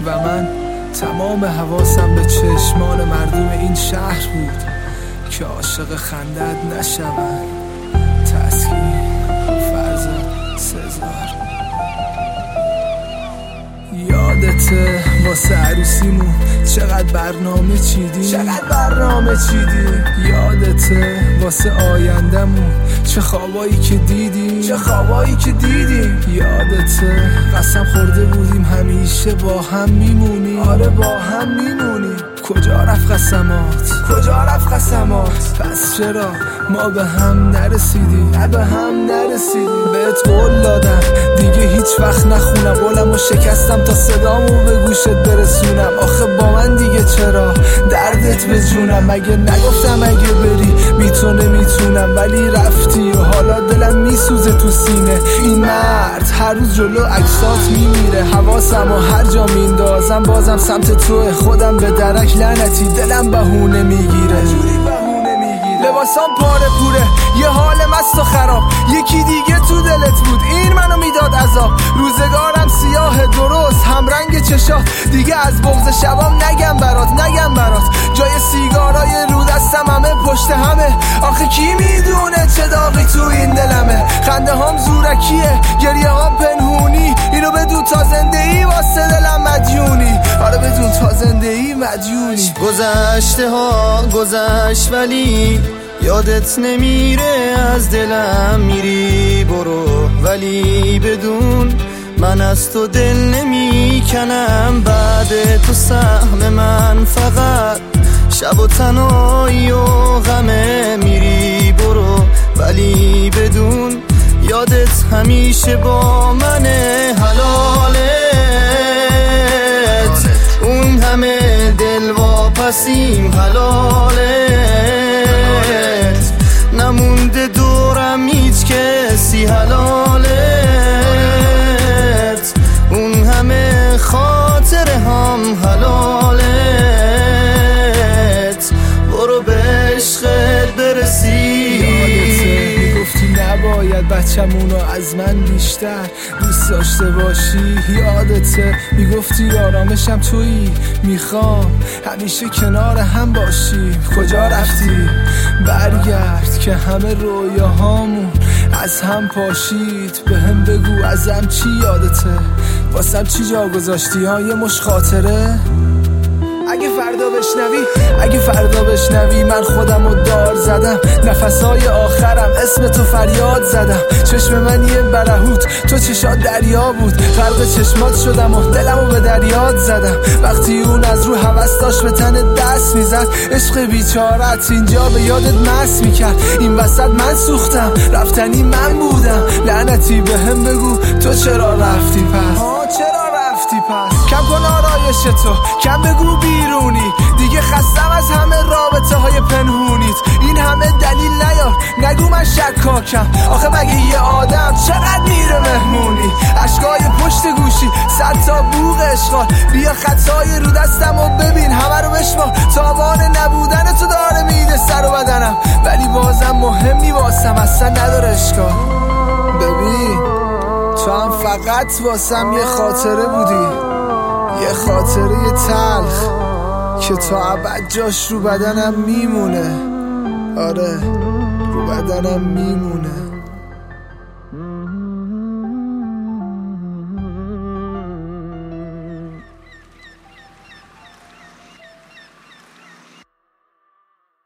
و من تمام حواسم به چشمان مردم این شهر بود که عاشق خندت نشوند. تسکین، فرزاد، سزار. یادته واسه عروسیمون چقدر برنامه چیدی یادته واسه آیندمون چه خوابایی که دیدیم یادته قسم خورده بودیم همیشه با هم میمونیم. آره با هم میمونیم. کجا رفت قسمات؟ پس چرا ما به هم نرسیدیم؟ بهت قول دادم دیگه هیچ وقت نخونم، قولمو شکستم تا صدامو به گوشت برسونم. آخه با من دیگه چرا دردت به جونم؟ مگه نگفتم اگه بری بی تو نمیتونم؟ ولی رفتی و حالا دلم میسوزه تو سینه. این مرد هر روز جلو عکسات میمیره، حواسم و هر جا میندازم بازم سمت توه. خودم به درک لعنتی دلم بهونه میگیره. لباسام پاره پوره، یه حال مست و خراب، یکی دیگه تو دلت بود این منو میداد عذاب. روزگارم سیاه درست هم رنگ چشات، دیگه از بغض شبام نگم برات. جای سیگارای رو دستم همه پشت همه، آخه کی میدونه چه داغی تو این دلمه. خنده هام زورکیه، گریه هام پنهونی، اینو بدون تا زنده ای واسه دلم مدیونی. آره بدون تا زنده ای مدیونی. گذشته ها گذشت ولی یادت نمیره، از دلم میری برو، ولی بدون من از تو دل نمیکنم. بعد تو سهم من فقط شب و تنهایی و غمه. میری برو ولی بدون یادت همیشه با منه. حلالت اون همه دل واپسیم، حلالت نمونده دورم هیچ کسی، حلالت اون همه خاطره هم، حلالت برو به عشقت برسی. میگفتی نباید بچمونو از من بیشتر دوست داشته باشی. یادته میگفتی آرامشم تویی، میخوام همیشه کنار هم باشی. کجا رفتی؟ برگرد که همه رویاهامون از هم پاشید. به هم بگو ازم چی یادته، واسم چی جا گذاشتی؟ ها یه مش خاطره. اگه فردا بشنوی من خودمو دار زدم، نفسای آخرم اسم تو فریاد زدم. چشم من یه برهوت، تو چشات دریا بود، غرق چشمات شدم و دلمو به دریات زدم. وقتی اون از رو هوس داشت به تن دست میزد، عشق بیچارت اینجا به یادت مست میکرد. این وسط من سوختم، رفتنی من بودم. لعنتی به هم بگو تو چرا رفتی پس؟ کم کن آرایش تو، کم بگو بیرونی، دیگه خستم از همه رابطه های پنهونیت. این همه دلیل نیار، نگو من شکاکم. آخه مگه یه آدم چقدر میره مهمونی؟ اشکای پشت گوشی، 100 تا بوق اشغال. بیا خطای رو دستم و ببین همه رو بشمار. تاوان نبودن تو داره میده سر و بدنم، ولی بازم مهم نی واسم، اصلا نداره اشکال. ببین تو هم فقط واسم یه خاطره بودی، یه خاطره تلخ که تا ابد جاش رو بدنم میمونه. آره رو بدنم میمونه.